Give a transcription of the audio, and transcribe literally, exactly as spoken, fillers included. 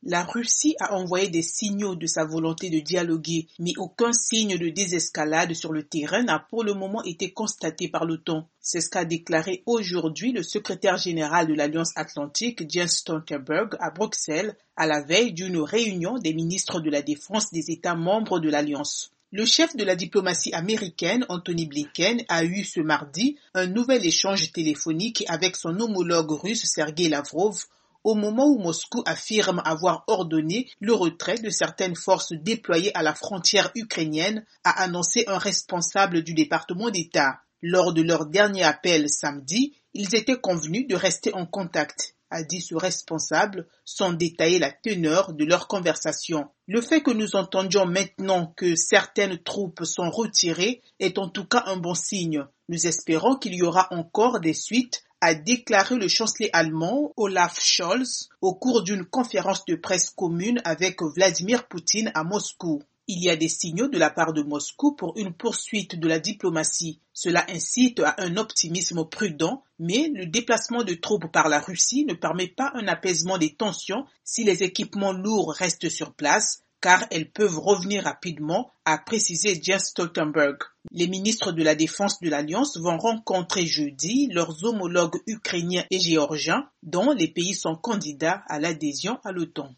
La Russie a envoyé des signaux de sa volonté de dialoguer, mais aucun signe de désescalade sur le terrain n'a pour le moment été constaté par l'OTAN. C'est ce qu'a déclaré aujourd'hui le secrétaire général de l'Alliance Atlantique, Jens Stoltenberg, à Bruxelles, à la veille d'une réunion des ministres de la Défense des États membres de l'Alliance. Le chef de la diplomatie américaine, Antony Blinken, a eu ce mardi un nouvel échange téléphonique avec son homologue russe Sergei Lavrov, au moment où Moscou affirme avoir ordonné le retrait de certaines forces déployées à la frontière ukrainienne, a annoncé un responsable du département d'État. Lors de leur dernier appel samedi, ils étaient convenus de rester en contact, a dit ce responsable, sans détailler la teneur de leur conversation. Le fait que nous entendions maintenant que certaines troupes sont retirées est en tout cas un bon signe. Nous espérons qu'il y aura encore des suites, a déclaré le chancelier allemand Olaf Scholz au cours d'une conférence de presse commune avec Vladimir Poutine à Moscou. Il y a des signaux de la part de Moscou pour une poursuite de la diplomatie. Cela incite à un optimisme prudent, mais le déplacement de troupes par la Russie ne permet pas un apaisement des tensions si les équipements lourds restent sur place, car elles peuvent revenir rapidement, a précisé Jens Stoltenberg. Les ministres de la Défense de l'Alliance vont rencontrer jeudi leurs homologues ukrainiens et géorgiens, dont les pays sont candidats à l'adhésion à l'OTAN.